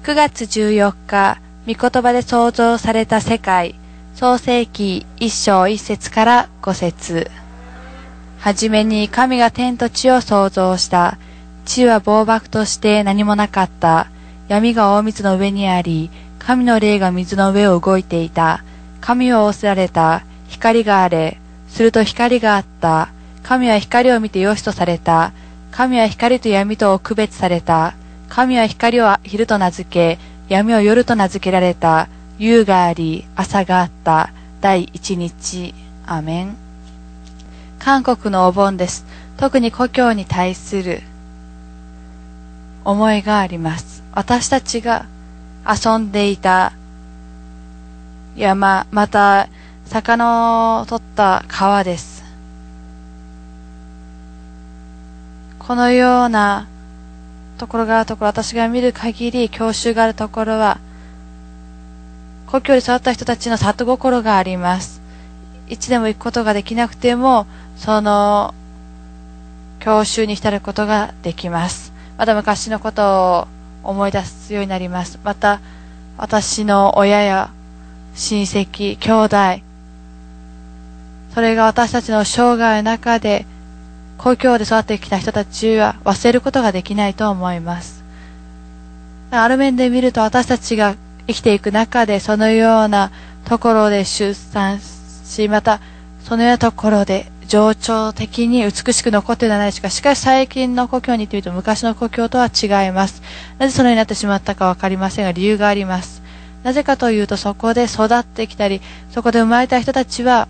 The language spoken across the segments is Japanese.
9月14日、御言葉で創造された世界、創世記1章1節から5節。はじめに神が天と地を創造した。地は茫漠として何もなかった。闇が大水の上にあり、神の霊が水の上を動いていた。神は仰せられた。光があれ。すると光があった。神は光を見てよしとされた。神は光と闇とを区別された。神は光を昼と名付け、闇を夜と名付けられた。夕があり、朝があった。第一日。アメン。韓国のお盆です。特に故郷に対する思いがあります。私たちが遊んでいた山、また魚を取った川です。このようなところがあるところ、私が見る限り郷愁があるところは、故郷に育った人たちの里心があります。いつでも行くことができなくても、その郷愁に浸ることができます。また昔のことを思い出すようになります。また私の親や親戚、兄弟、それが私たちの生涯の中で故郷で育ってきた人たちは忘れることができないと思います。ある面で見ると、私たちが生きていく中でそのようなところで出産し、またそのようなところで情緒的に美しく残っているのではないでしょうか。しかし最近の故郷に行ってみると、昔の故郷とは違います。なぜそのようになってしまったかわかりませんが、理由があります。なぜかというと、そこで育ってきたり、そこで生まれた人たちは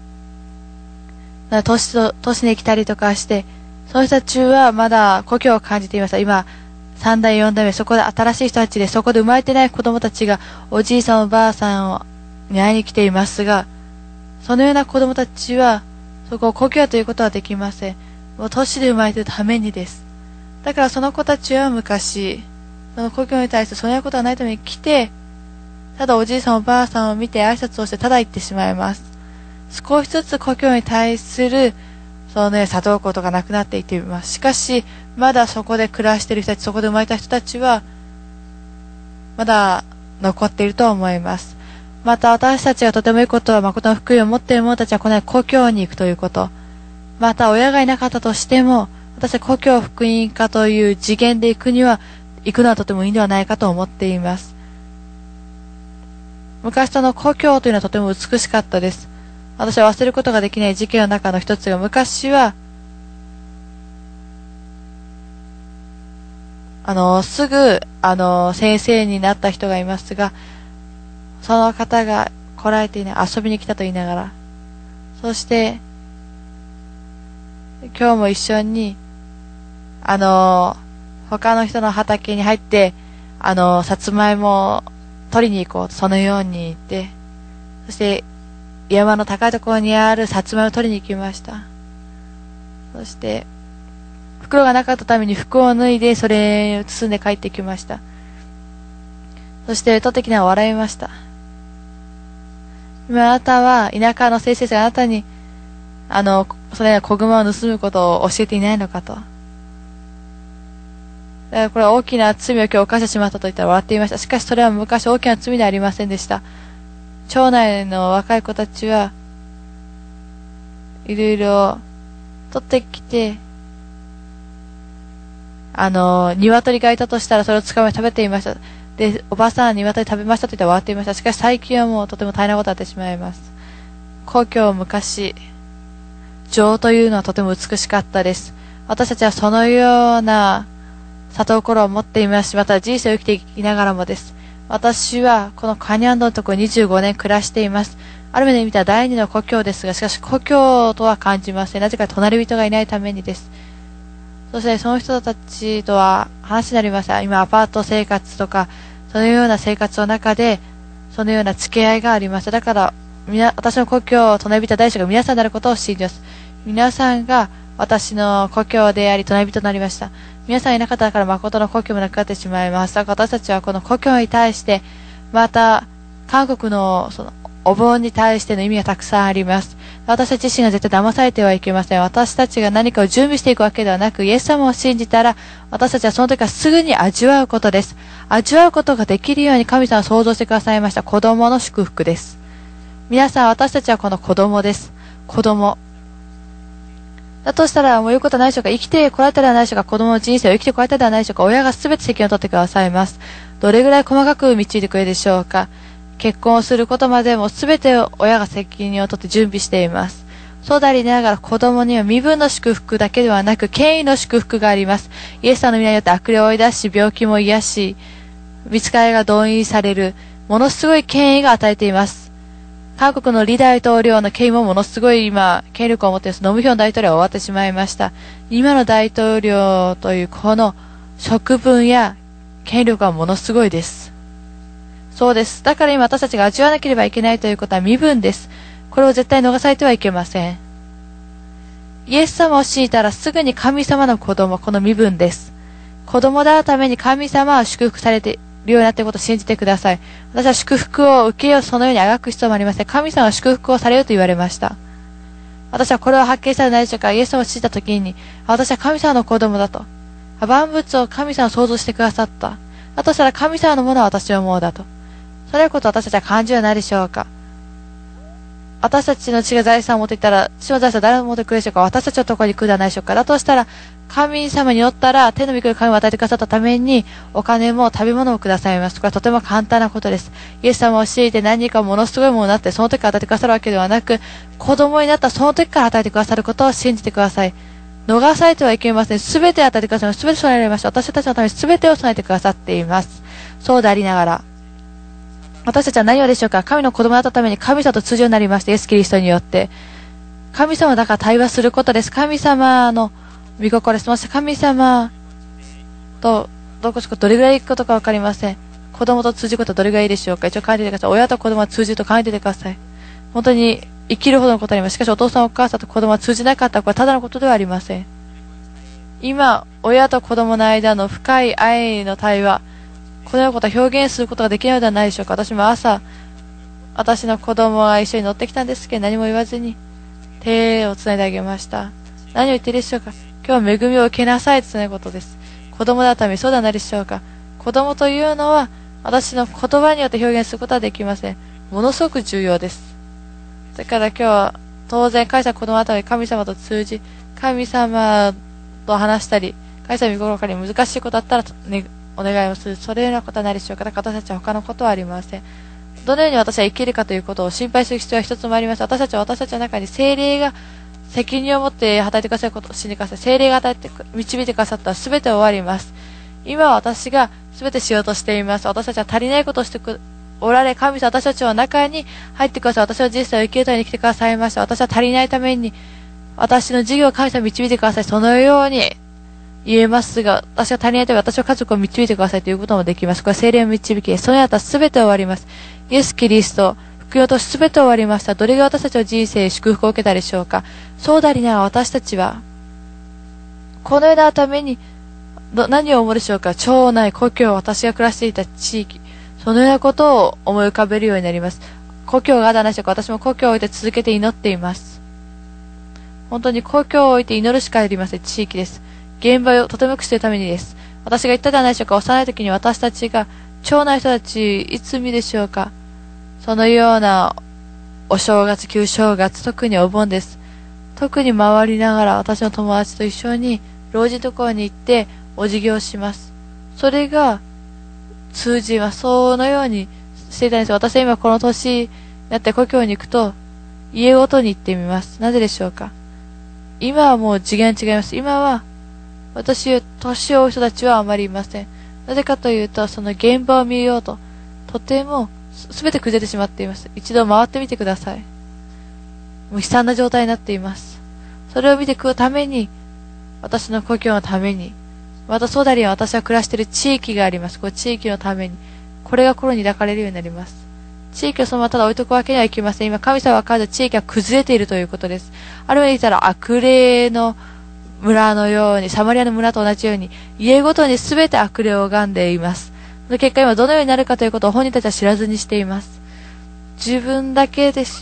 都市に来たりとかして、その人たちはまだ故郷を感じていました。今3代4代目、そこで新しい人たちで、そこで生まれてない子供たちがおじいさんおばあさんに会いに来ていますが、そのような子供たちはそこを故郷ということはできません。もう都市で生まれているためにです。だからその子たちは昔、その故郷に対してそのようなことはないために来て、ただおじいさんおばあさんを見て挨拶をしてただ行ってしまいます。少しずつ故郷に対するその里心がなくなっていっています。しかしまだそこで暮らしている人たち、そこで生まれた人たちはまだ残っていると思います。また私たちがとてもいいことは、誠の福音を持っている者たちはこの故郷に行くということ。また親がいなかったとしても、私は故郷福音家という次元で行くのはとてもいいのではないかと思っています。昔その故郷というのはとても美しかったです。私は忘れることができない事件の中の一つが、昔はすぐ先生になった人がいますが、その方が来られて遊びに来たと言いながら、そして今日も一緒に他の人の畑に入ってさつまいもを取りに行こうと、そのように言って、そして山の高いところにあるさつまいもを取りに行きました。そして袋がなかったために服を脱いでそれを包んで帰ってきました。そして取ってきながら笑いました。今あなたは田舎の先生があなたにそれら小熊を盗むことを教えていないのかと。だからこれは大きな罪を今日犯してしまったと言ったら笑っていました。しかしそれは昔大きな罪ではありませんでした。町内の若い子たちはいろいろ取ってきて、鶏がいたとしたらそれを捕まえて食べていました。で、おばさんは鶏食べましたと言って笑っていました。しかし最近はもうとても大変なことになってしまいます。故郷昔、情というのはとても美しかったです。私たちはそのような里心を持っていますし、また人生を生きていきながらもです。私はこのカニャンドのところに25年暮らしています。ある目で見たら第二の故郷ですが、しかし故郷とは感じません。なぜか隣人がいないためにです。そしてその人たちとは話になりました。今アパート生活とか、そのような生活の中で、そのような付き合いがありました。だから、私の故郷、隣人大使が皆さんになることを信じます。皆さんが私の故郷であり、隣人となりました。皆さんいなかったから誠の故郷もなくなってしまいます。だから私たちはこの故郷に対して、また、韓国のそのお盆に対しての意味がたくさんあります。 私たち自身が絶対騙されてはいけません。私たちが何かを準備していくわけではなく、イエス様を信じたら、私たちはその時はすぐに味わうことです。味わうことができるように神様は創造してくださいました。子供の祝福です。皆さん、私たちはこの子供です。子供。だとしたら、もう言うことはないでしょうか。生きてこられたではないでしょうか。子供の人生を生きてこられたではないでしょうか。親が全て責任を取ってくださいます。どれぐらい細かく導いてくれるでしょうか。結婚をすることまでも全て親が責任を取って準備しています。そうでありながら子供には身分の祝福だけではなく権威の祝福があります。イエス様の皆によって悪霊を追い出し、病気も癒し、見つかりが動員される、ものすごい権威が与えています。韓国の李大統領の権威もものすごい今、権力を持っています。ノムヒョン大統領は終わってしまいました。今の大統領というこの職分や権力はものすごいです。そうです。だから今私たちが味わわなければいけないということは身分です。これを絶対逃されてはいけません。イエス様を信じたらすぐに神様の子供、この身分です。子供であるために神様は祝福されているようになっていることを信じてください。私は祝福を受けよう、そのようにあがく必要もありません。神様は祝福をされようと言われました。私はこれを発見したらないでしょうか。イエス様を信じたときに、私は神様の子供だと。万物を神様を創造してくださった。だとしたら神様のものは私のものだと。それこと私たちは感じはないでしょうか。私たちの血が財産を持っていたら、血の財産は誰が持ってくるでしょうか。私たちのところに来るではないでしょうか。だとしたら、神様によったら、天の御国の神を与えてくださったために、お金も食べ物もくださいます。これはとても簡単なことです。イエス様を信じて何かものすごいものになって、その時から与えてくださるわけではなく、子供になったその時から与えてくださることを信じてください。逃されてはいけません。すべて与えてくださいます。すべて備えられました。私たちのためにすべてを備えてくださっています。そうでありながら、私たちは何をでしょうか。神の子供だったために神様と通じるようになりました。イエス・キリストによって。神様だから対話することです。神様の御心です。もし神様とどれぐらい行くことかわかりません。子供と通じることはどれぐらいいいでしょうか。一応考えていてください。親と子供は通じると考えていてください。本当に生きるほどのことあります。しかしお父さんお母さんと子供は通じなかったらこれはただのことではありません。今、親と子供の間の深い愛の対話、このようなことを表現することができないのではないでしょうか。私も朝、私の子供が一緒に乗ってきたんですけど、何も言わずに手をつないであげました。何を言っているでしょうか。今日は恵みを受けなさいということです。子供だためにそうではないでしょうか。子供というのは、私の言葉によって表現することはできません。ものすごく重要です。だから今日は、当然、神様子供だために神様と通じ、神様と話したり、神様の御心から難しいことだったら、ね、お願いをする。それようなことはないでしょうか。だから私たちは他のことはありません。どのように私は生きるかということを心配する必要は一つもありません。私たちの中に聖霊が責任を持って働いてくださることを信じてください。聖霊が導いてくださったら全て終わります。今は私が全てしようとしています。私たちは足りないことをしておられ、神様私たちの中に入ってください。私の人生を生きるために来てくださいました。私は足りないために、私の事業を神様に導いてください。そのように言えますが、私が足りないために私の家族を導いてくださいということもできます。これは聖霊を導き、そのような全て終わります。イエス・キリスト、福音と全て終わりました。どれが私たちの人生祝福を受けたでしょうか。そうでありながら私たちは、このようなために、何を思うでしょうか。町内、故郷、私が暮らしていた地域、そのようなことを思い浮かべるようになります。故郷があるでしょうか。私も故郷を置いて続けて祈っています。本当に故郷を置いて祈るしかありません。地域です。現場をとても良くするためにです。私が言ったではないでしょうか。幼い時に私たちが、町内の人たち、いつ見でしょうか。そのようなお正月、旧正月、特にお盆です。特に回りながら私の友達と一緒に老人のところに行ってお辞儀をします。それが通じます。そのようにしていたんです。私は今この年になって故郷に行くと家ごとに行ってみます。なぜでしょうか。今はもう次元違います。今は私、年を追う人たちはあまりいません。なぜかというと、その現場を見ようと、とてもすべて崩れてしまっています。一度回ってみてください。もう悲惨な状態になっています。それを見てくるために、私の故郷のために、またそうであり私は暮らしている地域があります。この地域のために、これが心に抱かれるようになります。地域をそのままただ置いとくわけにはいきません。今、神様が書いた地域は崩れているということです。ある意味で言ったら悪霊の村のように、サマリアの村と同じように、家ごとに全て悪霊を拝んでいます。その結果今どのようになるかということを本人たちは知らずにしています。自分だけで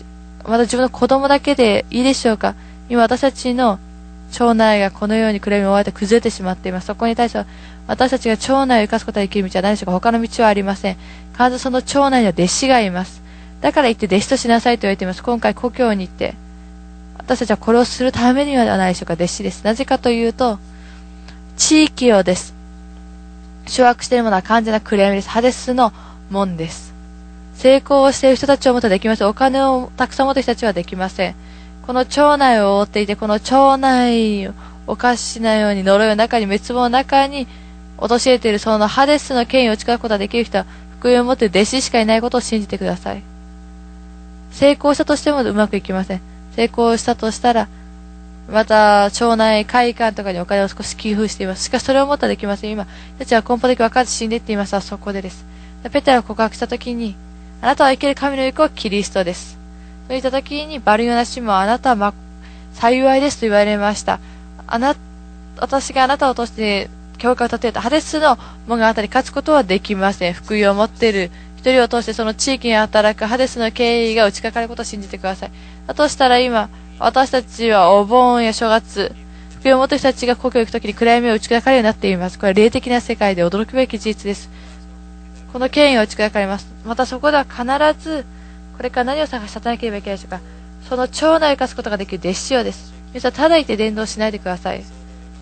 また自分の子供だけでいいでしょうか。今私たちの腸内がこのように暗闇に覆われて崩れてしまっています。そこに対しては私たちが腸内を生かすことができる道は何でしょうか。他の道はありません。必ずその腸内には弟子がいます。だから言って弟子としなさいと言われています。今回故郷に行って私たちはこれをするためにはないでしょうか。弟子です。なぜかというと、地域をです。掌握しているものは完全な暗闇です。ハデスの門です。成功をしている人たちを持ってはできません。お金をたくさん持っている人たちはできません。この腸内を覆っていて、この腸内をおかしなように呪いの中に滅亡の中に陥れているそのハデスの権威を打ち砕くことができる人は福音を持っている弟子しかいないことを信じてください。成功したとしてもうまくいきません。成功したとしたらまた町内会館とかにお金を少し寄付しています。しかしそれを持ったらできません。今たちは根本的に分かって死んでいっていますが、そこでです。ペテロが告白したときに、あなたは生ける神の御子はキリストです。と言ったときにバルヨナ氏もあなたは幸いですと言われました。私があなたを通して教会を建てたハデスの門があなたに勝つことはできません。福音を持っている一人を通してその地域に働くハデスの権威が打ち掛かることを信じてください。だとしたら今、私たちはお盆や正月、福音を持っている人たちが故郷へ行くときに暗闇を打ち砕かれるようになっています。これは霊的な世界で驚くべき事実です。この権威が打ち砕かれます。またそこでは必ず、これから何を探し立たなければいけないでしょうか。その腸内を生かすことができる弟子をです。皆さん、ただいて伝道しないでください。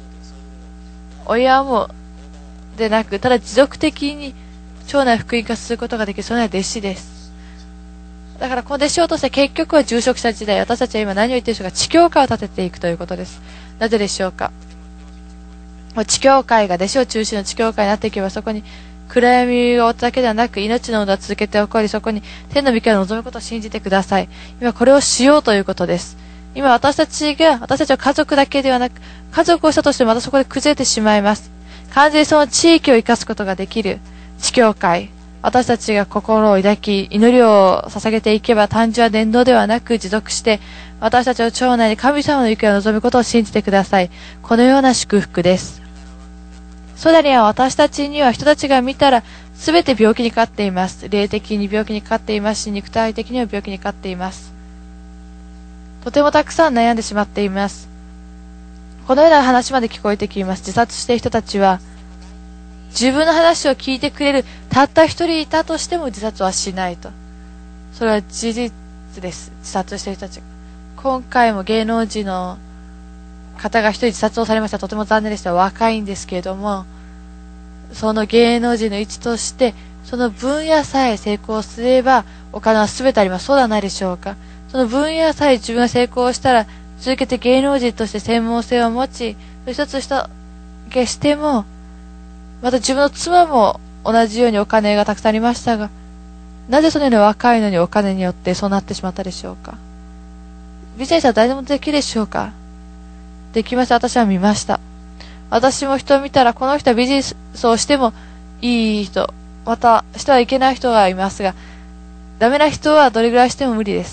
親もでなく、ただ持続的に腸内を福音化することができる、それは弟子です。だからこの弟子を通して結局は住職者時代、私たちは今何を言っているでしょうか。地教会を建てていくということです。なぜでしょうか。地教会が弟子を中心の地教会になっていけば、そこに暗闇を追っただけではなく命の運動を続けて起こり、そこに天の御国を望むことを信じてください。今これをしようということです。今私たちは家族だけではなく、家族をしたとしてもまたそこで崩れてしまいます。完全にその地域を生かすことができる地教会。私たちが心を抱き、祈りを捧げていけば単純な伝道ではなく持続して、私たちの腸内に神様の御国を望むことを信じてください。このような祝福です。ソダリは私たちには人たちが見たらすべて病気にかかっています。霊的に病気にかかっていますし、肉体的には病気にかかっています。とてもたくさん悩んでしまっています。このような話まで聞こえてきます。自殺している人たちは、自分の話を聞いてくれるたった一人いたとしても自殺はしないと。それは事実です。自殺している人たち。今回も芸能人の方が一人自殺をされました。とても残念でした。若いんですけれども、その芸能人の一としてその分野さえ成功すればお金は全てあります。そうではないでしょうか。その分野さえ自分が成功したら続けて芸能人として専門性を持ち、一つ一つしても、また自分の妻も同じようにお金がたくさんありましたが、なぜそのように若いのにお金によってそうなってしまったでしょうか。ビジネスは誰でもできるでしょうか。できます。私は見ました。私も人を見たらこの人はビジネスをしてもいい人、またしてはいけない人がいますが、ダメな人はどれぐらいしても無理です。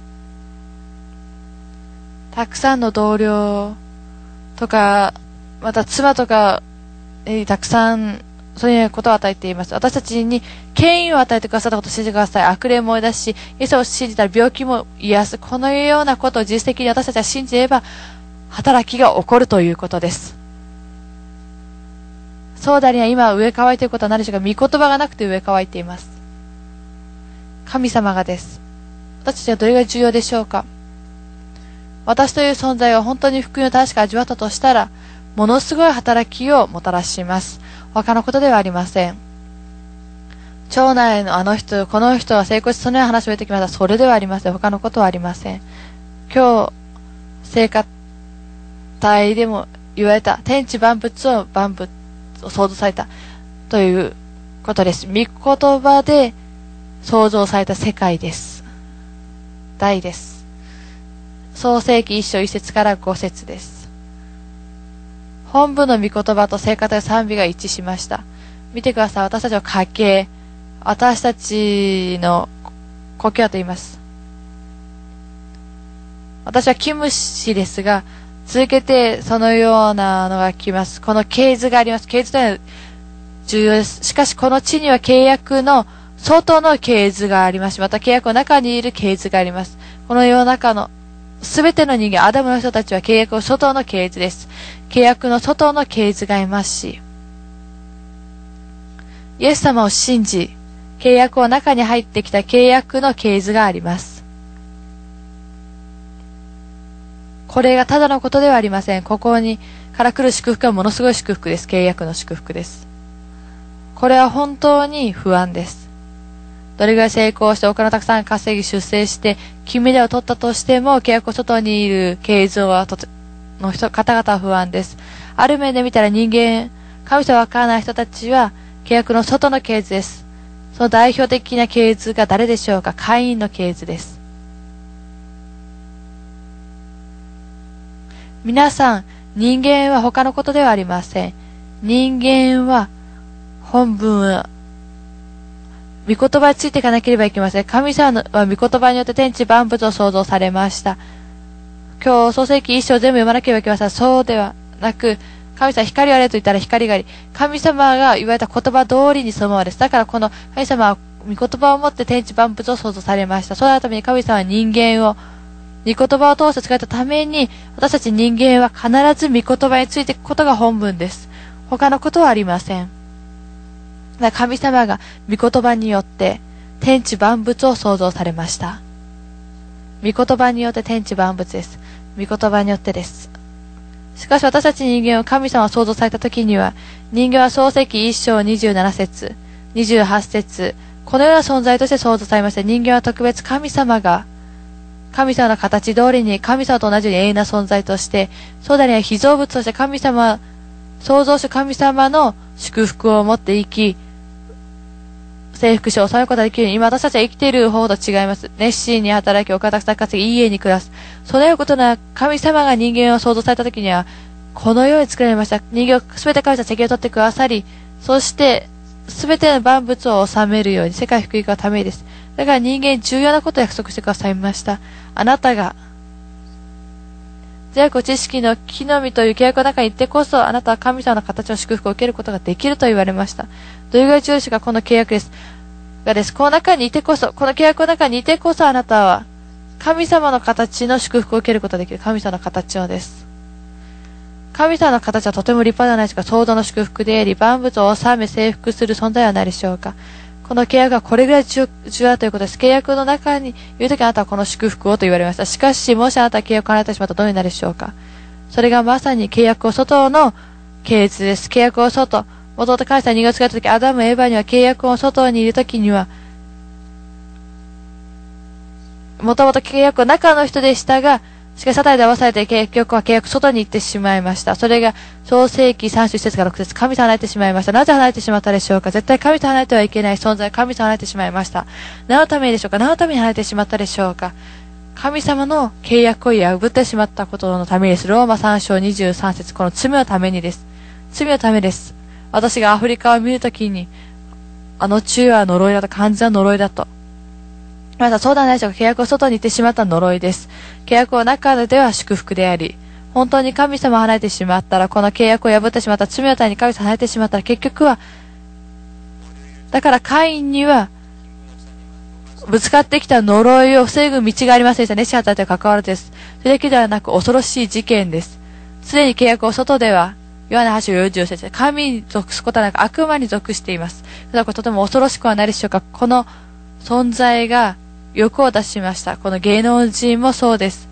たくさんの同僚とか、また妻とか、たくさんそういうことを与えています。私たちに権威を与えてくださったことを信じてください。悪霊も追い出し、イエスを信じたら病気も癒す。このようなことを実質的に私たちは信じれば働きが起こるということです。そうでありは今植え替えていることは何でしょうか。御言葉がなくて植え替えています。神様がです。私たちはどれぐらい重要でしょうか。私という存在が本当に福音を正しく味わったとしたら、ものすごい働きをもたらします。他のことではありません。町内のあの人、この人は成功しそのような話を出てきました。それではありません。他のことはありません。今日、聖歌隊でも言われた天地万物を創造されたということです。御言葉で創造された世界です。大です。創世記1章1節から5節です。本部の御言葉と聖歌と賛美が一致しました。見てください。私たちの家系、私たちの故郷と言います。私はキム氏ですが、続けてそのようなのが来ます。この系図があります。系図というのは重要です。しかしこの地には契約の外の系図がありますし、また契約の中にいる系図があります。 この世の中のすべての人間、アダムの人たちは契約の外の系図です。契約の外の系図がいますし、イエス様を信じ、契約の中に入ってきた契約の系図があります。これがただのことではありません。ここにから来る祝福はものすごい祝福です。契約の祝福です。これは本当に不安です。どれぐらい成功してお金をたくさん稼ぎ出世して金メダルを取ったとしても契約の外にいる系図の方々は不安です。ある面で見たら人間、神様わからない人たちは契約の外の系図です。その代表的な系図が誰でしょうか。カインの系図です。皆さん、人間は他のことではありません。人間は本文は御言葉についていかなければいけません。神様は御言葉によって天地万物を創造されました。今日創世記一章全部読まなければいけません。そうではなく、神様は光があれと言ったら光があり、神様が言われた言葉通りにそのままです。だからこの神様は御言葉をもって天地万物を創造されました。そのために神様は人間を御言葉を通して使ったために、私たち人間は必ず御言葉についていくことが本文です。他のことはありません。だから神様が御言葉によって天地万物を創造されました。御言葉によって天地万物です。御言葉によってです。しかし私たち人間を神様が創造された時には、人間は創世記1章27節、28節、このような存在として創造されました。人間は特別神様の形通りに神様と同じように永遠な存在として、そうだに被造物として創造主神様の祝福を持って生き、征服し収めることができるように、今私たちは生きている方と違います。熱心に働き、お金たくさん稼ぎ、いい家に暮らす。そのようなことな神様が人間を創造された時には、このように作られました。人間をすべて神様が責任を取ってくださり、そして、すべての万物を治めるように、世界福音化のためにです。だから人間重要なことを約束してくださいました。あなたが、善悪知識の木の実という契約の中にいてこそ、あなたは神様の形の祝福を受けることができると言われました。どれぐらい重要かこの契約です。この中にいてこそ、この契約の中にいてこそあなたは、神様の形の祝福を受けることができる。神様の形をです。神様の形はとても立派ではないですが、創造の祝福であり、万物を治め征服する存在はないでしょうか。この契約がこれぐらい重要だということです。契約の中にいるときあなたはこの祝福をと言われました。しかし、もしあなたは契約を離れてしまったらどうになるでしょうか。それがまさに契約を外の系図です。契約を外。もともと神様に人間を作ったとき、アダム、エヴァには契約を外にいるときには、もともと契約の中の人でしたが、しかしサタンに騙されて結局は契約外に行ってしまいました。それが創世記31節から6節、神様離れてしまいました。なぜ離れてしまったでしょうか。絶対神様離れてはいけない存在、神様離れてしまいました。何のためにでしょうか。何のために離れてしまったでしょうか。神様の契約を破ってしまったことのためにです。ローマ3章23節、この罪のためにです。罪のためです。私がアフリカを見るときに、あの地は呪いだと、完全な呪いだと。またそうではないでしょうか。契約を外に行ってしまった呪いです。契約を中では祝福であり、本当に神様を離れてしまったら、この契約を破ってしまった罪のために神様を離れてしまったら、結局は、だからカインには、ぶつかってきた呪いを防ぐ道がありませんでした。熱心に働いて関わるです。それだけではなく恐ろしい事件です。すでに契約を外では、ヨハネ8章40節で神に属すことはなく悪魔に属しています。だからとても恐ろしくはないでしょうか。この存在が欲を出しました。この芸能人もそうです。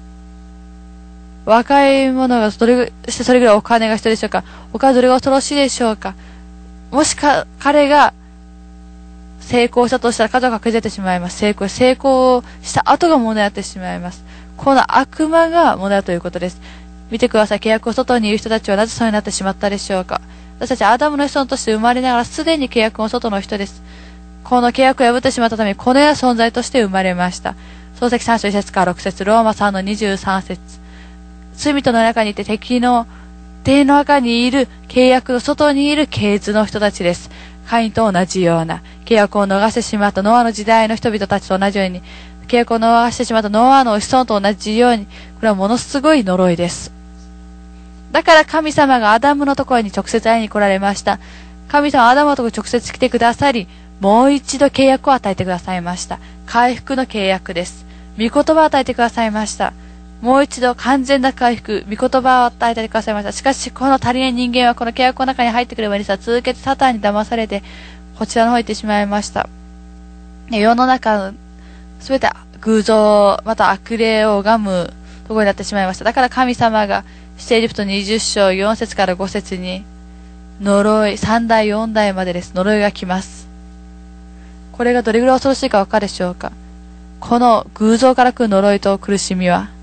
若い者がそれぐらいお金が必要でしょうか。お金どれが恐ろしいでしょうか。もし彼が成功したとしたら家族が崩れてしまいます。成功した後が問題になってしまいます。この悪魔が問題だということです。見てください。契約を外にいる人たちはなぜそうになってしまったでしょうか。私たちはアダムの子孫として生まれながらすでに契約の外の人です。この契約を破ってしまったためにこのような存在として生まれました。創世記3章1節から6節、ローマ3の23節。罪との中にいて敵の手の中にいる契約の外にいる系図の人たちです。カインと同じような契約を逃してしまったノアの時代の人々たちと同じように、契約を逃してしまったノアの子孫と同じように、これはものすごい呪いです。だから神様がアダムのところに直接会いに来られました。神様はアダムのところに直接来てくださり、もう一度契約を与えてくださいました。回復の契約です。 御言葉を与えてくださいました。もう一度完全な回復、御言葉を与えてくださいました。しかし、この足りない人間はこの契約の中に入ってくればいいんですが、続けてサタンに騙されて、こちらの方に行ってしまいました。世の中、すべて偶像、また悪霊を拝むところになってしまいました。だから神様が、出エジプト20章4節から5節に、呪い、3代4代までです。呪いが来ます。これがどれぐらい恐ろしいかわかるでしょうか。この偶像から来る呪いと苦しみは、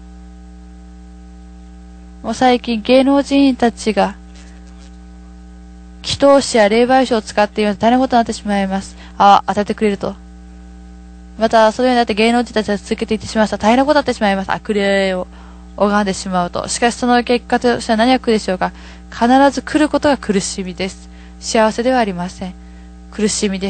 もう最近芸能人たちが祈祷師や霊媒師を使っているので大変なことになってしまいます。当ててくれると。また、そのようになって芸能人たちは続けていってしまいました。大変なことになってしまいます。悪霊を拝んでしまうと。しかしその結果としては何が来るでしょうか。必ず来ることが苦しみです。幸せではありません。苦しみです。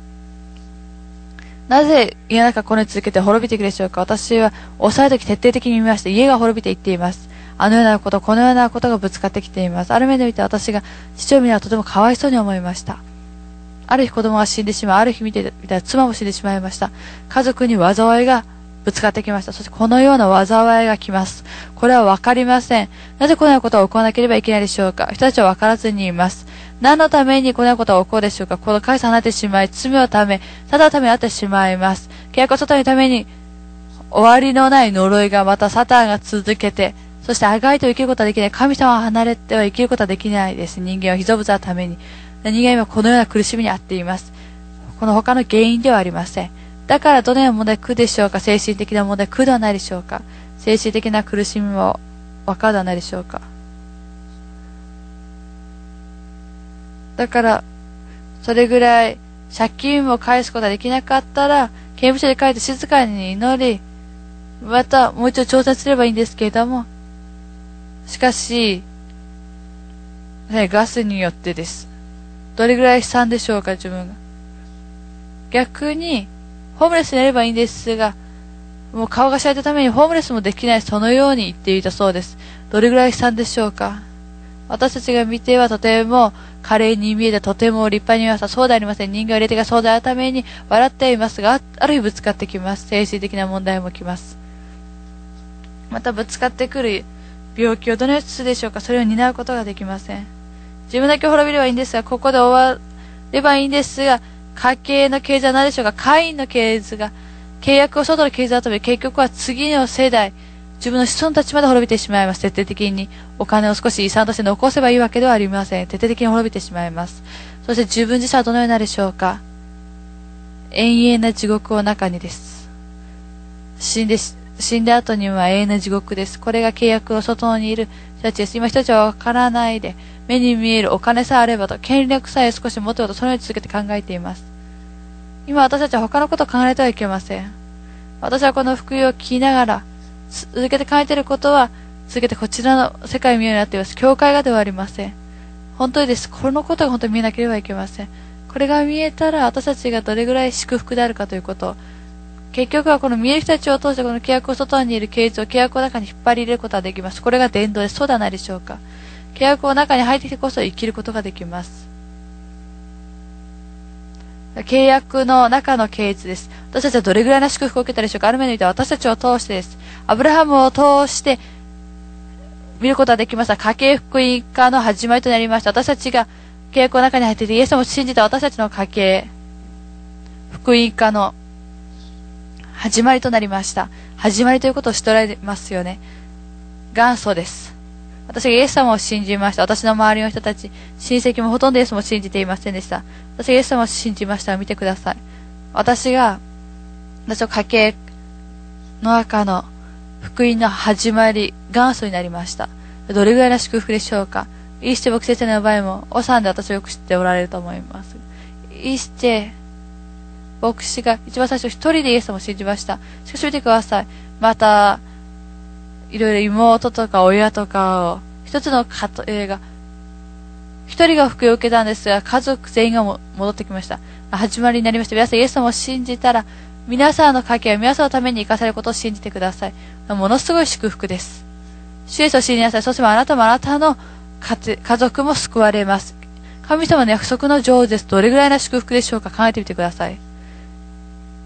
なぜ家の中このように続けて滅びていくでしょうか。私は抑えるとき徹底的に見ました。家が滅びていっています。あのようなこと、このようなことがぶつかってきています。ある面で見て私が父を見たらとてもかわいそうに思いました。ある日子供が死んでしまう。ある日見てみたら妻も死んでしまいました。家族に災いがぶつかってきました。そしてこのような災いが来ます。これはわかりません。なぜこのようなことが起こらなければいけないでしょうか。人たちはわからずにいます。何のためにこのようなことが起こるでしょうか。この神様になってしまい、罪のため、ただのためになってしまいます。契約を外にために、終わりのない呪いがまたサタンが続けて、そしてあがいて生きることはできない。神様を離れては生きることはできないです。人間は被造物のために。人間は今このような苦しみにあっています。この他の原因ではありません。だからどのような問題苦でしょうか。精神的な問題苦ではないでしょうか。精神的な苦しみもわかるではないでしょうか。だから、それぐらい借金を返すことができなかったら、刑務所で帰って静かに祈り、またもう一度挑戦すればいいんですけれども、しかし、ガスによってです。どれぐらい悲惨でしょうか、自分が。逆に、ホームレスになればいいんですが、もう顔が知られたためにホームレスもできない、そのように言っていたそうです。どれぐらい悲惨でしょうか。私たちが見てはとても華麗に見えてとても立派に見えました。そうでありません。人間は入れ手がそうであるために笑っていますが、ある日ぶつかってきます。精神的な問題も来ます。またぶつかってくる病気をどのようにするでしょうか。それを担うことができません。自分だけ滅びればいいんですが、ここで終わればいいんですが、家計の経済は何でしょうか。会員の経済が、契約を外の経済のため、結局は次の世代、自分の子孫たちまで滅びてしまいます。徹底的にお金を少し遺産として残せばいいわけではありません。徹底的に滅びてしまいます。そして自分自身はどのようになるでしょうか。永遠な地獄の中にです。死んだ後には永遠な地獄です。これが契約の外にいる人たちです。今人たちはわからないで、目に見えるお金さえあればと、権力さえ少し持てようと、そのように続けて考えています。今私たちは他のことを考えてはいけません。私はこの福音を聞きながら、続けて考えていることは、続けてこちらの世界を見るようになっています。教会がではありません。本当にです。このことが本当に見えなければいけません。これが見えたら、私たちがどれぐらい祝福であるかということを、結局はこの見える人たちを通してこの契約を外にいる契約を契約の中に引っ張り入れることができます。これが伝道です。そうではないでしょうか。契約の中に入ってきてこそ生きることができます。契約の中の契約です。私たちはどれぐらいの祝福を受けたでしょうか。ある面で見て私たちを通してです。アブラハムを通して見ることができました。家計福音化の始まりとなりました。私たちが契約の中に入っていてイエス様を信じた私たちの家計福音化の始まりとなりました。始まりということを知っておられますよね。元祖です。私がイエス様を信じました。私の周りの人たち、親戚もほとんどイエス様を信じていませんでした。私がイエス様を信じましたら見てください。私の家計の中の福音の始まり、元祖になりました。どれぐらいの祝福でしょうか。イースチェ牧師先生の場合も、おさんで私をよく知っておられると思います。イースチェ牧師が一番最初一人でイエス様を信じました。しかし見てください。また、いろいろ妹とか親とかを、一つの家庭が、一人が福音を受けたんですが、家族全員が戻ってきました。始まりになりました。皆さんイエス様を信じたら、皆さんの家計は皆さんのために生かされることを信じてください。ものすごい祝福です。主イエスを信じなさい。そうすればあなたもあなたの家族も救われます。神様の約束の成就です。どれぐらいの祝福でしょうか。考えてみてください。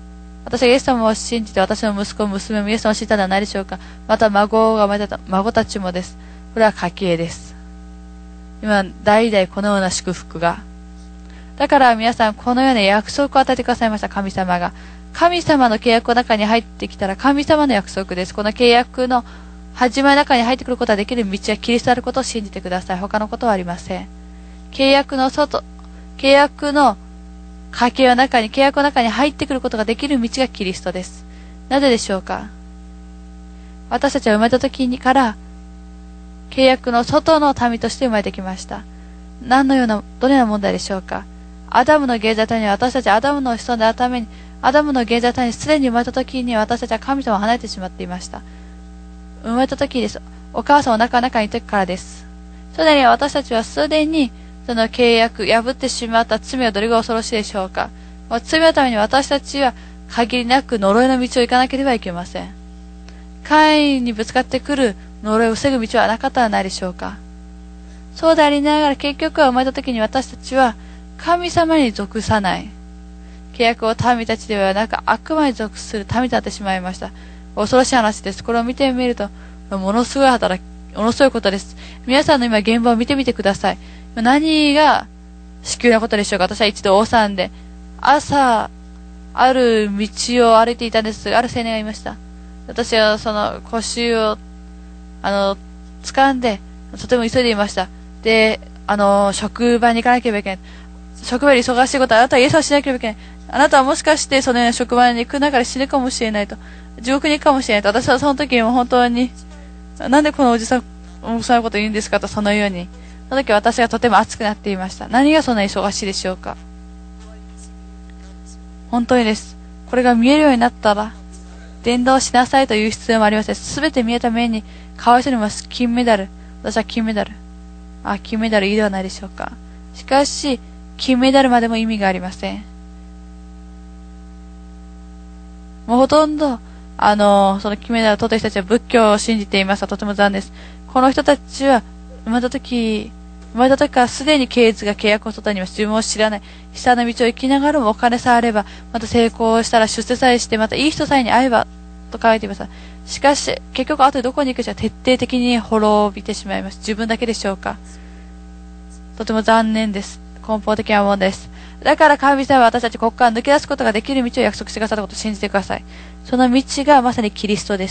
私がイエス様を信じて、私の息子、娘もイエス様を信じたのではないでしょうか。また孫が生まれた孫たちもです。これは家系です。今、代々このような祝福が。だから皆さん、このような約束を与えてくださいました、神様が。神様の契約の中に入ってきたら、神様の約束です。この契約の始まりの中に入ってくることができる道はキリストであることを信じてください。他のことはありません。契約の外、契約の家系の中に、契約の中に入ってくることができる道がキリストです。なぜでしょうか。私たちは生まれた時から契約の外の民として生まれてきました。どのような問題でしょうか。アダムの原罪のために、私たちアダムの子孫であるために、アダムの原罪のためにすでに生まれた時に私たちは神様を離れてしまっていました。生まれた時です。お母さんお腹の中にいた時からです。それに私たちはすでにその契約破ってしまった罪はどれが恐ろしいでしょうか。罪のために私たちは限りなく呪いの道を行かなければいけません。カインにぶつかってくる呪いを防ぐ道はなかったのではないでしょうか。そうでありながら結局は生まれた時に私たちは神様に属さない。契約を民たちではなく悪魔に属する民となってしまいました。恐ろしい話です。これを見てみると、ものすごいことです。皆さんの今現場を見てみてください。何が至急なことでしょうか。私は一度大阪で、朝、ある道を歩いていたんですが、ある青年がいました。私はその腰を、掴んで、とても急いでいました。で、職場に行かなければいけない。職場で忙しいことはあなたはイエスをしなければいけない。あなたはもしかしてそのような職場に行く中で死ぬかもしれないと。地獄に行くかもしれないと。私はその時も本当に、なんでこのおじさん、そういうこと言うんですかと、そのように。その時私がとても熱くなっていました。何がそんなに忙しいでしょうか。本当にです。これが見えるようになったら、伝道しなさいという必要もありません。すべて見えた面に、かわいそうにます。金メダル。私は金メダル。金メダルいいではないでしょうか。しかし、金メダルまでも意味がありません。もうほとんど、その金メダルを取った人たちは仏教を信じています。とても残念です。この人たちは、生まれた時からすでに契約を外にいます。自分を知らない。下の道を行きながらもお金さえあれば、また成功したら出世さえして、またいい人さえに会えば、と書いています。しかし、結局後でどこに行くか徹底的に滅びてしまいます。自分だけでしょうか。とても残念です。根本的なものです。だから神様は私たちここから抜け出すことができる道を約束してくださったことを信じてください。その道がまさにキリストです。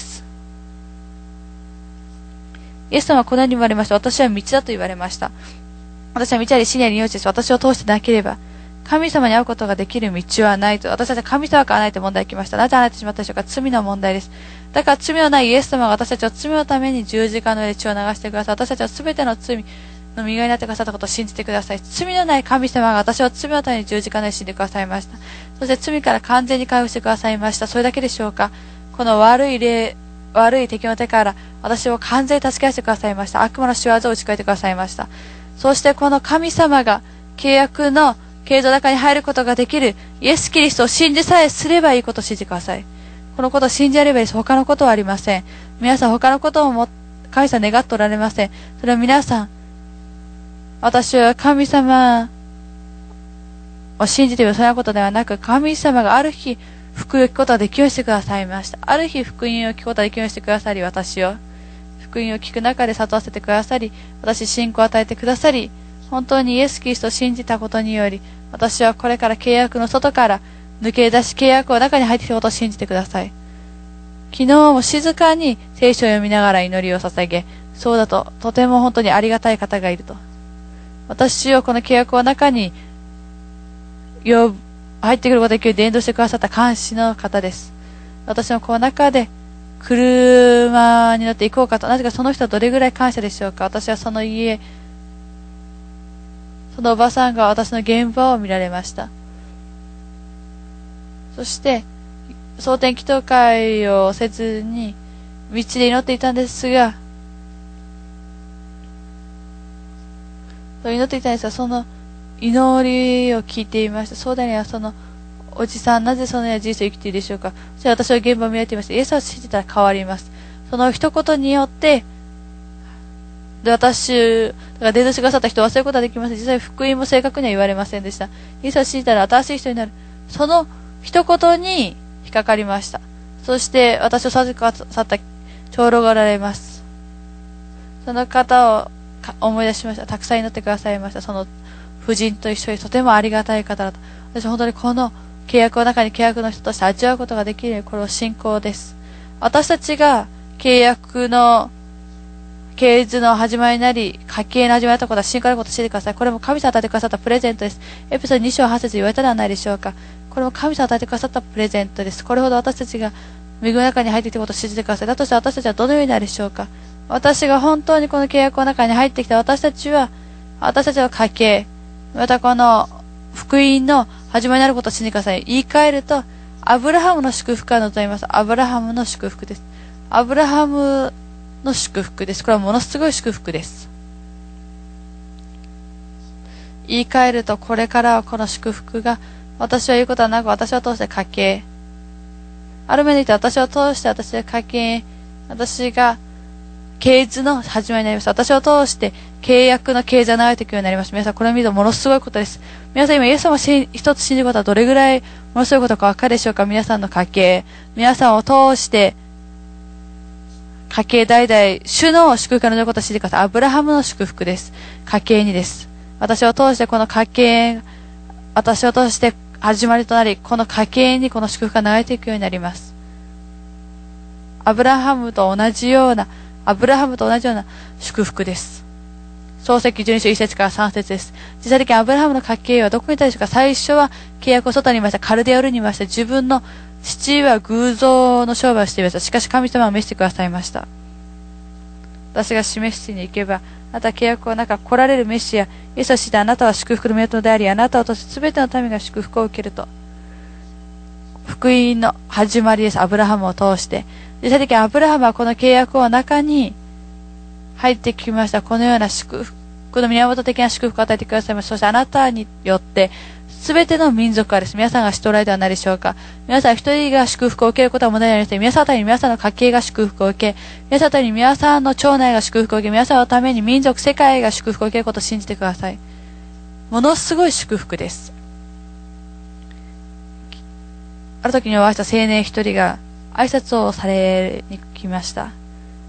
イエス様はこのように言われました。私は道だと言われました。私は道あり、死にあり、命です。私を通してなければ、神様に会うことができる道はないと。私たちは神様から会わないと問題が来ました。なぜ会われてしまったでしょうか。罪の問題です。だから罪のないイエス様が私たちを罪のために十字架の上で血を流してください。私たちはすべての罪の身代になってくださったことを信じてください。罪のない神様が私を罪のために十字架の上で死んでくださいました。そして罪から完全に解放してくださいました。それだけでしょうか。この悪い敵の手から私を完全に助け出してくださいました。悪魔の仕業を打ち替えてくださいました。そしてこの神様が契約の形状の中に入ることができるイエス・キリストを信じさえすればいいことを信じてください。このことを信じやればいいです。他のことはありません。皆さん他のことを神様願っておられません。それは皆さん、私は神様を信じているそんなことではなく、神様がある日福音を聞くことができるようにしてくださいました。ある日福音を聞くことができるようにしてくださり、私を福音を聞く中で悟らせてくださり、私に信仰を与えてくださり、本当にイエス・キリストを信じたことにより、私はこれから契約の外から抜け出し、契約の中に入ってきたことを信じてください。昨日も静かに聖書を読みながら祈りを捧げ、そうだととても本当にありがたい方がいると。私をこの契約の中に入ってくることができる伝道してくださった監視の方です。私もこの中で車に乗って行こうかと。なぜかその人はどれぐらい感謝でしょうか。私はその家、そのおばさんが私の現場を見られました。そして蒼天祈祷会をせずに道で祈っていたんですが、その祈りを聞いていました。そうだね、そのおじさん、なぜそのような人生を生きているでしょうか。そして私は現場を見られていました。イエスを信じたら変わります。その一言によって、私が伝道してくださった人を忘れることはできません。実際福音も正確には言われませんでした。イエスを信じたら新しい人になる。その一言に引引っかかりました。そして私を授かった長老がおられます。その方を思い出しました。たくさん祈ってくださいました。その夫人と一緒にとてもありがたい方だと。私は本当にこの契約の中に契約の人として味わうことができる、これは信仰です。私たちが契約の系図の始まりになり、家計の始まりのことは信仰のことを知ってください。これも神様が与えてくださったプレゼントです。エピソード2章8節言われたではないでしょうか。これも神様が与えてくださったプレゼントです。これほど私たちが恵みの中に入ってきたことを知ってください。だとして私たちはどのようになるでしょうか。私が本当にこの契約の中に入ってきた私たちの家計、またこの福音の始まりになることを信じてください。言い換えると、アブラハムの祝福が望みます。アブラハムの祝福です。アブラハムの祝福です。これはものすごい祝福です。言い換えると、これからはこの祝福が、私は言うことはなく、私を通して家計。ある面で言って私を通して私が家計、私が系図の始まりになります。私を通して契約の系図が流れていくようになります。皆さん、これを見るとものすごいことです。皆さん、今、イエス様を一つ信じることはどれぐらいものすごいことかわかるでしょうか。皆さんの家計。皆さんを通して、家計代々、主の祝福が望むことを信じてください。アブラハムの祝福です。家計にです。私を通してこの家計、私を通して始まりとなり、この家計にこの祝福が流れていくようになります。アブラハムと同じような祝福です。創世記12章1節から3節です。実際的にアブラハムの家系はどこにいたでしょうか。最初は契約を外にいました。カルデアウルにいました。自分の父は偶像の商売をしていました。しかし神様は召してくださいました。私が示しに行けば、あなたは契約の中来られるメシア、イエスを知ってあなたは祝福の源であり、あなたを通して全ての民が祝福を受けると。福音の始まりです。アブラハムを通して。実際的にアブラハムはこの契約の中に入ってきました。このような祝福の源的な祝福を与えてくださいました。そしてあなたによって全ての民族がです。皆さんが知っておられではないでしょうか。皆さん一人が祝福を受けることは問題ないので、皆さんのために皆さんの家系が祝福を受け、皆さんのために皆さんの町内が祝福を受け、皆さんのために民族、世界が祝福を受けることを信じてください。ものすごい祝福です。ある時にお会いした青年一人が挨拶をされに来ました。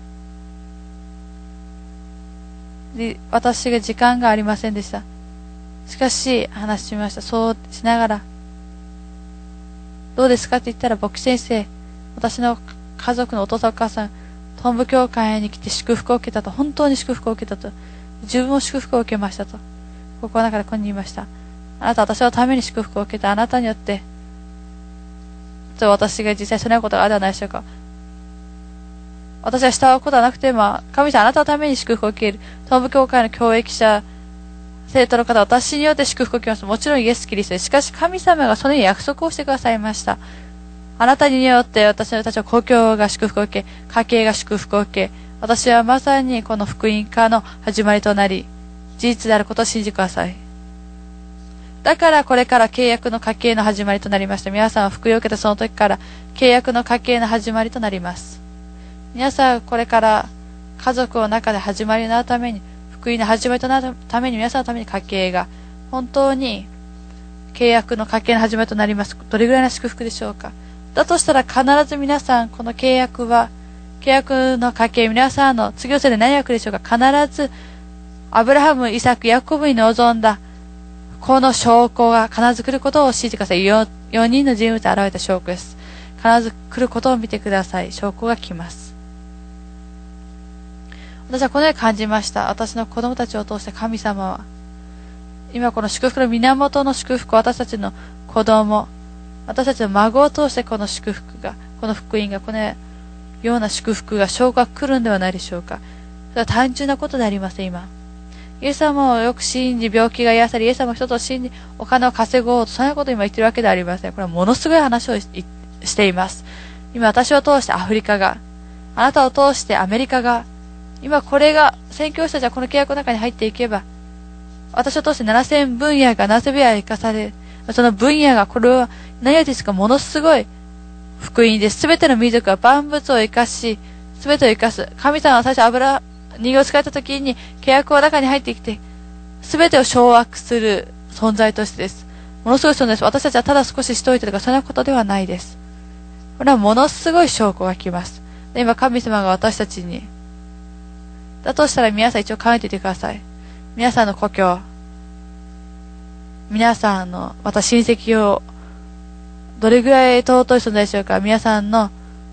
で、私が時間がありませんでした。しかし、話しました。そうしながら、どうですかって言ったら、牧師先生、私の家族のお父さんお母さん、本部教会に来て祝福を受けたと、本当に祝福を受けたと、自分も祝福を受けましたと、心の中でここに言いました。あなたは私のために祝福を受けた、あなたによって、私が実際そのようなことがあるではないでしょうか。私は慕うことはなくても、神様あなたのために祝福を受ける。東部教会の教育者、生徒の方、私によって祝福を受けます。もちろんイエス・キリストです。しかし神様がそのように約束をしてくださいました。あなたによって私たちは故郷が祝福を受け、家計が祝福を受け、私はまさにこの福音化の始まりとなり、事実であることを信じてください。だからこれから契約の家計の始まりとなりました。皆さんは福音を受けたその時から契約の家計の始まりとなります。皆さんこれから家族の中で始まりになるために、福音の始まりとなるために、皆さんのために家計が本当に契約の家計の始まりとなります。どれぐらいの祝福でしょうか。だとしたら必ず皆さんこの契約の家計、皆さんの次の世代で何役でしょうか。必ずアブラハム、イサク、ヤコブに臨んだこの証拠が必ず来ることを信じてください。4人の人物で現れた証拠です。必ず来ることを見てください。証拠が来ます。私はこのように感じました。私の子供たちを通して神様は、今この祝福の源の祝福を私たちの子供、私たちの孫を通してこの祝福が、この福音が、このような祝福が、証拠が来るんではないでしょうか。それは単純なことでありません、今。イエス様をよく信じ、病気が癒され、イエス様を一つを信じ、お金を稼ごうと、そんなことを今言ってるわけではありません。これはものすごい話をしています。今私を通してアフリカが、あなたを通してアメリカが、今これが、宣教師たちはこの契約の中に入っていけば、私を通して7000分野が生かされる。その分野が、これは何をですか、ものすごい福音です。すべての民族は万物を生かし、すべてを生かす。神様は最初人形を使った時に契約の中に入ってきて、すべてを掌握する存在としてです。ものすごい存在です。私たちはただ少ししといてとか、そんなことではないです。 これはものすごい証拠が来ます。で今神様が私たちに、だとしたら皆さん一応考えていてください。皆さんの故郷、皆さんの、また親戚を、どれぐらい尊い存在でしょうか。皆さんの、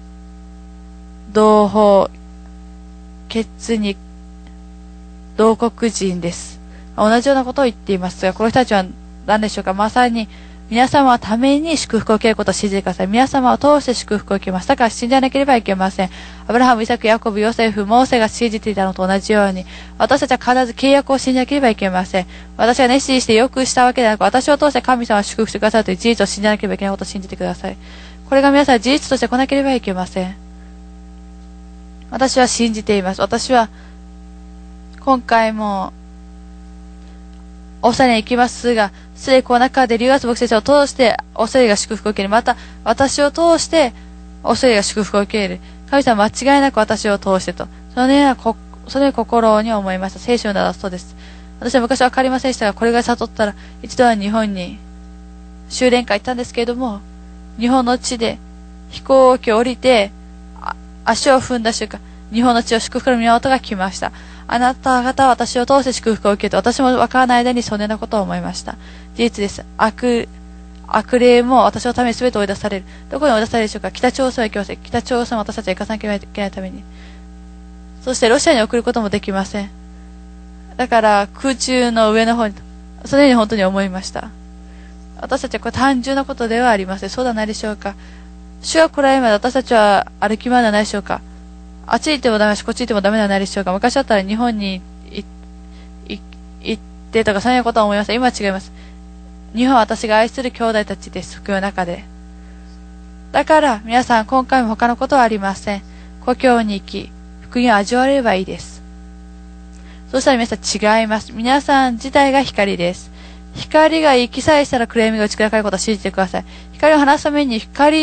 同胞、血肉、同国人です。同じようなことを言っていますが、この人たちは何でしょうか。まさに、皆様のために祝福を受けることを信じてください。皆様を通して祝福を受けます。だから信じなければいけません。アブラハム、イサク、ヤコブ、ヨセフ、モーセが信じていたのと同じように、私たちは必ず契約を信じなければいけません。私が熱心してよくしたわけではなく、私を通して神様を祝福してくださるという事実を信じなければいけないことを信じてください。これが皆さん事実として来なければいけません。私は信じています。私は、今回も、オーストラリアに行きますが、すでにこの中で留学牧師先生を通して、オーストラリアが祝福を受ける。また、私を通して、オーストラリアが祝福を受ける。神様は間違いなく私を通してと。そのような心に思いました。聖書ならそうです。私は昔はわかりませんでしたが、これが悟ったら、一度は日本に、修練会行ったんですけれども、日本の地で、飛行機を降りて、足を踏んだ瞬間、日本の地を祝福の源が来ました。あなた方は私を通して祝福を受けて、私もわからない間にそのようなことを思いました。事実です。悪霊も私のために全て追い出される。どこに追い出されるでしょうか。北朝鮮は行きません。北朝鮮は私たちは行かさなければいけないために。そしてロシアに送ることもできません。だから空中の上の方に、そのように本当に思いました。私たちはこれ単純なことではありません。そうではないでしょうか。主が来られるまで私たちは歩き回るのではないでしょうか。あっち行ってもダメだし、こっち行ってもダメではないでしょうか。昔だったら日本に行ってとかそういうことは思いました。今は違います。日本は私が愛する兄弟たちです。福音の中で。だから皆さん今回も他のことはありません。故郷に行き、福音を味わえればいいです。そうしたら皆さん違います。皆さん自体が光です。光が行きさえしたら暗闇が打ち砕かれることを信じてください。光を放すために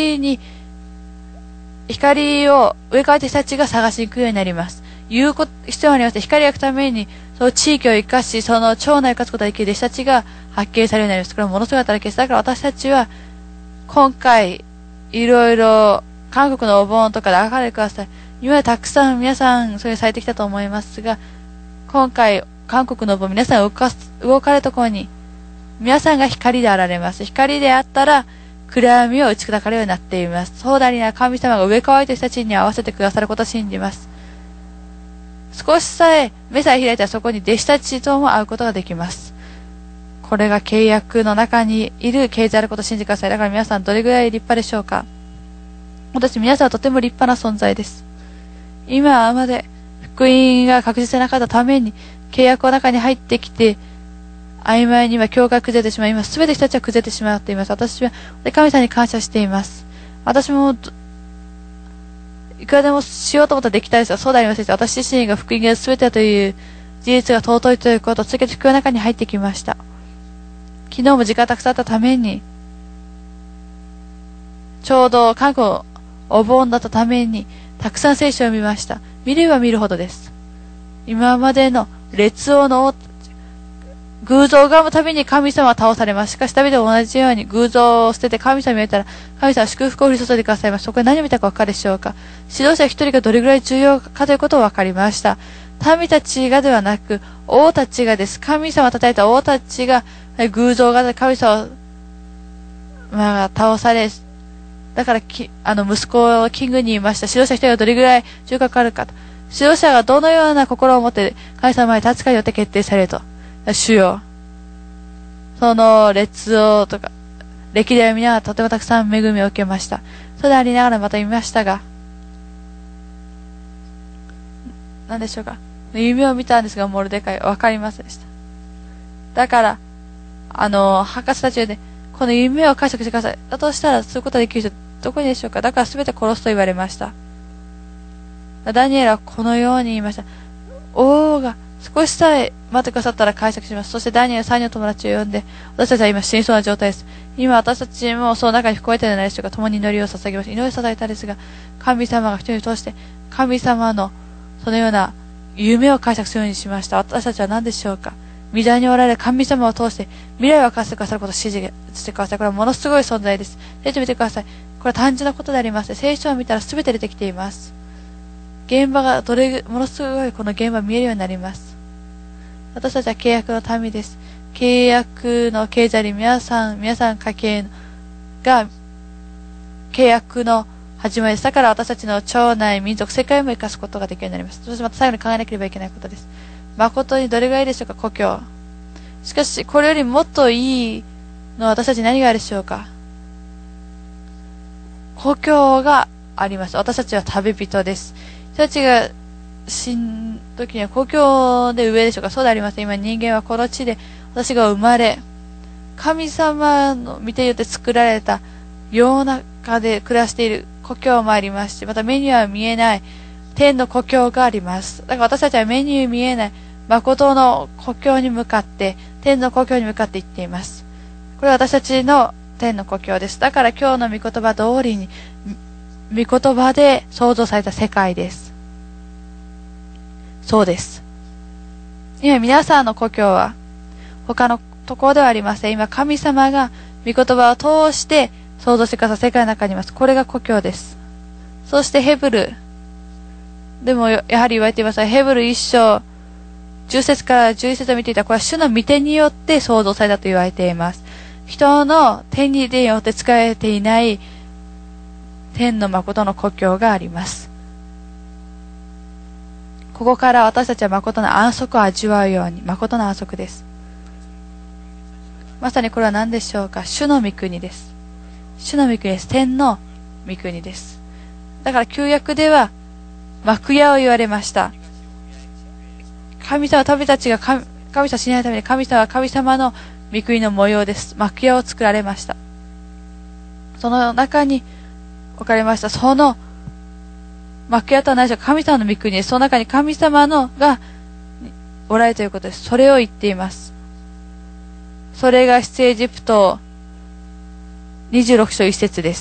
光を上から人たちが探しに行くようになります。言う必要があります。光を焼くために、その地域を生かし、その町内を生かすことができる弟子たちが発見されるようになります。これはものすごい働きです。だから私たちは、今回、いろいろ、韓国のお盆とかで上がれてください。今までたくさん皆さん、それされてきたと思いますが、今回、韓国のお盆、皆さん動かれるところに、皆さんが光であられます。光であったら、暗闇を打ち砕かれるようになっています。そうでありながら神様が上からいた人たちに合わせてくださることを信じます。少しさえ目さえ開いたらそこに弟子たちとも会うことができます。これが契約の中にいる経済であることを信じてください。だから皆さんどれぐらい立派でしょうか。私皆さんはとても立派な存在です。今まで福音が確実でなかったために契約の中に入ってきて曖昧に今教会が崩れてしまいます。すべて人たちは崩れてしまっています。私は神様に感謝しています。私もいくらでもしようと思ったらできたですが、そうでありません。私自身が福音がすべてだという事実が尊いということを続けて福音の中に入ってきました。昨日も時間たくさんあったために、ちょうど韓国お盆だったためにたくさん聖書を見ました。見れば見るほどです。今までの列王の偶像を拝むたびに神様は倒されます。しかし、ダビデは同じように偶像を捨てて神様を見れたら、神様は祝福を降り注いでくださいます。そこで何を見たか分かるでしょうか。指導者一人がどれぐらい重要かということを分かりました。民たちがではなく、王たちがです。神様を叩いた王たちが、偶像が神様を、倒され、だから息子をキングに言いました。指導者一人がどれぐらい重要か分かるかと。指導者がどのような心を持って神様に立つかによって決定されると。主よ、その列王とか歴代を見ながらとてもたくさん恵みを受けました。それでありながらまた見ましたが、何でしょうか。夢を見たんですが、モルデカイわかりませんでした。だから博士たちでこの夢を解釈してください。だとしたらそういうことができる人どこにでしょうか。だから全て殺すと言われました。ダニエルはこのように言いました。王が少しさえ待ってくださったら解釈します。そしてダニエル3人の友達を呼んで、私たちは今死にそうな状態です。今私たちもその中に含まれているのではないでしょうか。共に祈りを捧げました。祈りを捧げたですが、神様が一人を通して、神様のそのような夢を解釈するようにしました。私たちは何でしょうか。御座におられる神様を通して未来を明かしてくださることを信じてください。これはものすごい存在です。見てみてください。 これは単純なことであります。聖書を見たら全て出てきています。現場がものすごいこの現場見えるようになります。私たちは契約の民です。契約の経済に皆さん家系が契約の始まりです。だから私たちの町内、民族、世界も生かすことができるようになります。そしてまた最後に考えなければいけないことです。誠にどれがいいでしょうか、故郷。しかし、これよりもっといいのは私たちに何があるでしょうか。故郷があります。私たちは旅人です。人たちが死ぬ時には故郷で上でしょうか。そうでありません。今人間はこの地で私が生まれ、神様の御手によって作られた世の中で暮らしている故郷もありますし、また目には見えない天の故郷があります。だから私たちは目に見えない誠の故郷に向かって、天の故郷に向かって行っています。これは私たちの天の故郷です。だから今日の御言葉通りに、御言葉で創造された世界です。そうです。今皆さんの故郷は他のところではありません。今神様が御言葉を通して創造してくださった世界の中にいます。これが故郷です。そしてヘブルでもやはり言われています。ヘブル1章10節から11節を見ていたら、これは主の御手によって創造されたと言われています。人の手によって使えていない天の誠の故郷があります。ここから私たちは誠の安息を味わうように、誠の安息です。まさにこれは何でしょうか。主の御国です。主の御国です。天の御国です。だから旧約では幕屋を言われました。神様、民たちが神様を知らないために神様は神様の御国の模様です。幕屋を作られました。その中に置かれました。その幕屋とは何でしょうか。神様の御国です。その中に神様のがおられるということです。それを言っています。それが出エジプト26章1節です。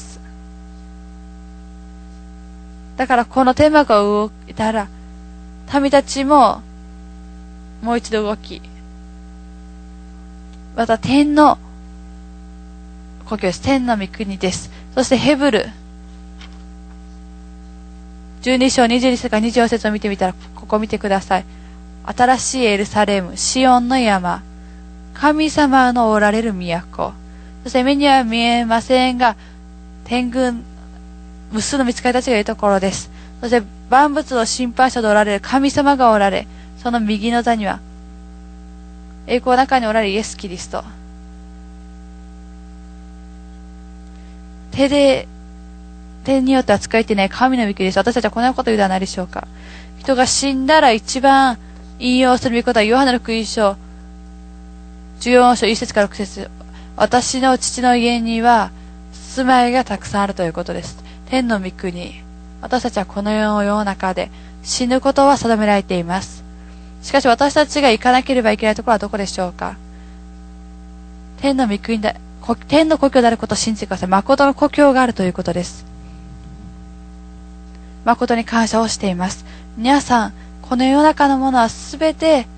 だからこの天幕が動いたら、民たちももう一度動き、また天の故郷です。天の御国です。そしてヘブル12章22節から24節を見てみたら、ここ見てください。新しいエルサレム、シオンの山、神様のおられる都、そして目には見えませんが天軍無数の御使いたちがいるところです。そして万物の審判者でおられる神様がおられ、その右の座には栄光の中におられるイエス・キリスト。手によって扱えていない神の御国です。私たちはこのようなことを言うではないでしょうか。人が死んだら一番引用する御言葉はヨハネの福音書14章1節から6節。私の父の家には住まいがたくさんあるということです。天の御国。私たちはこの世の中で死ぬことは定められています。しかし私たちが行かなければいけないところはどこでしょうか。天の御国だ、天の故郷であることを信じてください。誠の故郷があるということです。誠に感謝をしています。皆さん、この世の中のものはすべて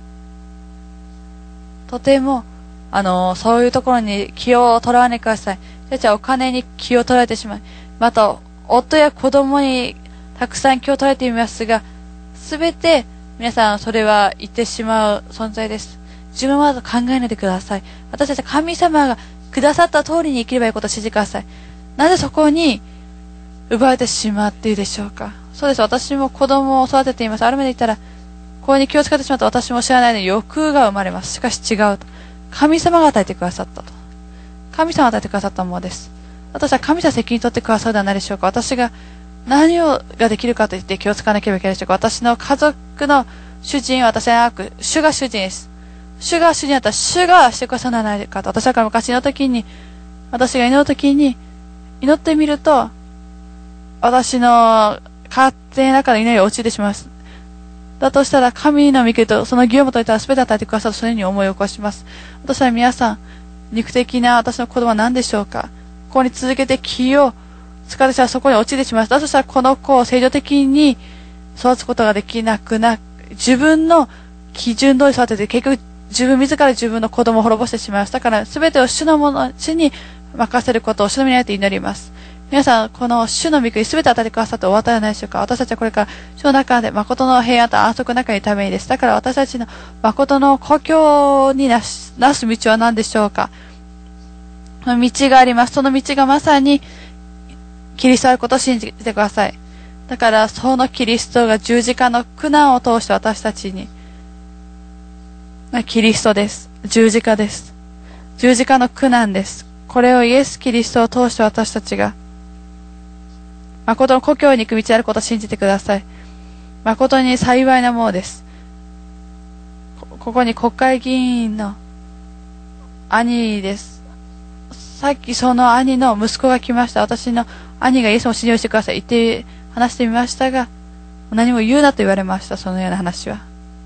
とてもそういうところに気を取らわないでください。私たちはお金に気を取られてしまう。また夫や子供にたくさん気を取られていますが、すべて皆さんそれは言ってしまう存在です。自分は考えないでください。私たちは神様がくださった通りに生きればいいことを信じてください。なぜそこに奪われてしまっているでしょうか。そうです。私も子供を育てています。ある目で言ったら、これに気を使ってしまうと私も知らないで欲が生まれます。しかし違うと。神様が与えてくださったと。神様が与えてくださったものです。私は神様が責任取ってくださるではないでしょうか。私が何ができるかと言って気を使わなければいけないでしょうか。私の家族の主人は私ではなく、主が主人です。主が主人だったら主がしてくださらないかと。私は昔の時に、私が祈る時に、祈ってみると、私の勝手の中の祈りが落ちてしまいます。だとしたら神の御国とその義をもといたら全て与えてくださる、それに思い起こします。私は皆さん、肉的な私の子供は何でしょうか。ここに続けて気を使ってしたらそこに落ちてしまいます。だとしたらこの子を正常的に育つことができなくな、自分の基準通り育てて結局自分自ら自分の子供を滅ぼしてしまいます。だから全てを主に任せることを主の御にあって祈ります。 皆さん、この主の御国すべて与えてくださってお渡りないでしょうか。私たちはこれから主の中で誠の平安と安息の中にいるためにです。だから私たちの誠の故郷になす道は何でしょうか。道があります。その道がまさにキリストあることを信じてください。だからそのキリストが十字架の苦難を通して私たちに、キリストです。十字架です。十字架の苦難です。これをイエス・キリストを通して私たちが誠の故郷に行く道であることを信じてください。誠に幸いなものです。ここに国会議員の兄です。さっきその兄の息子が来ました。私の兄がイエスを信用してください。言って話してみましたが、何も言うなと言われました。そのような話は。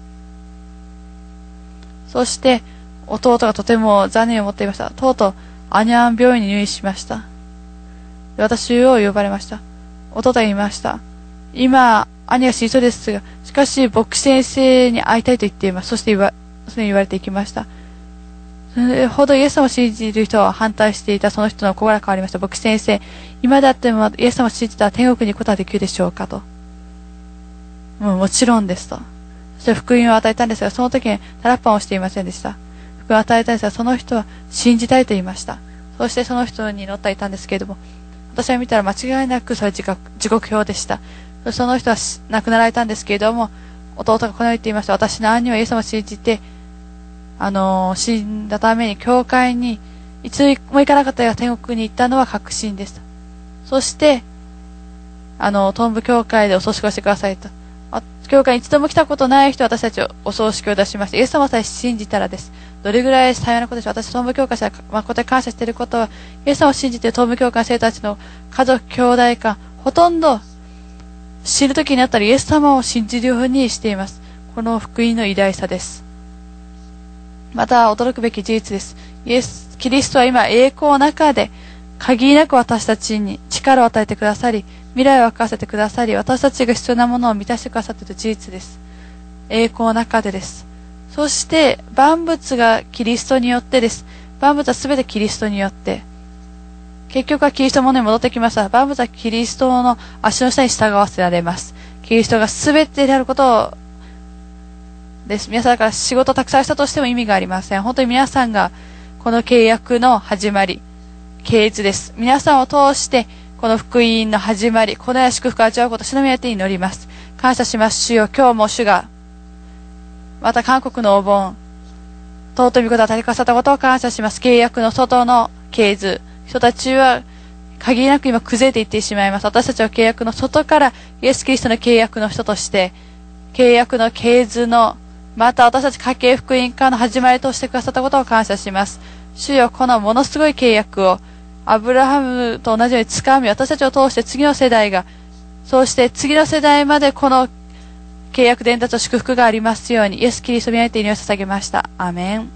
そして弟がとても残念を持っていました。とうとうアニャン病院に入院しました。私を呼ばれました。弟が言いました。今、兄が死にそうですが、しかし牧師先生に会いたいと言っています。そしてそのように言われていきました。それほどイエス様を信じる人は反対していたその人の心が変わりました。牧師先生、今だってもイエス様を信じたら天国に行くことはできるでしょうかと。もちろんですと。そして福音を与えたんですが、その時にタラッパンをしていませんでした。福音を与えたんですが、その人は信じたいと言いました。そしてその人に乗っていたんですけれども、私は見たら間違いなくそれ時刻表でした。その人は亡くなられたんですけれども、弟がこのように言っていました。私の兄はイエス様を信じて、死んだために教会にいつも行かなかったが天国に行ったのは確信です。そして、東部教会でお葬式をしてくださいと。教会に一度も来たことない人は私たちをお葬式を出しました。イエス様さえ信じたらです。どれぐらい幸いなことでしょう。私、東部教会者は誠に感謝していることは、イエス様を信じている東部教会の生徒たちの家族、兄弟間、ほとんど死ぬ時になったらイエス様を信じるようにしています。この福音の偉大さです。また、驚くべき事実です。キリストは今、栄光の中で、限りなく私たちに力を与えてくださり、未来を明かせてくださり、私たちが必要なものを満たしてくださっている事実です。栄光の中でです。そして、万物がキリストによってです。万物はすべてキリストによって。結局はキリストのものに戻ってきました。万物はキリストの足の下に従わせられます。キリストがすべてであることをです。皆さんから仕事をたくさんしたとしても意味がありません。本当に皆さんがこの契約の始まり、啓示です。皆さんを通してこの福音の始まり、このような祝福を味わうことを主の御手に祈ります。感謝します。主よ、今日も主が、また韓国のお盆、尊い御事を与えてくださったことを感謝します。契約の外の啓示、人たちは限りなく今崩れていってしまいます。私たちは契約の外からイエス・キリストの契約の人として、契約の啓示のまた私たち家計福音化の始まりとしてくださったことを感謝します。主よ、このものすごい契約をアブラハムと同じように掴み、私たちを通して次の世代が、そうして次の世代までこの契約伝達と祝福がありますように、イエス・キリストにあえて祈りを捧げました。アメン。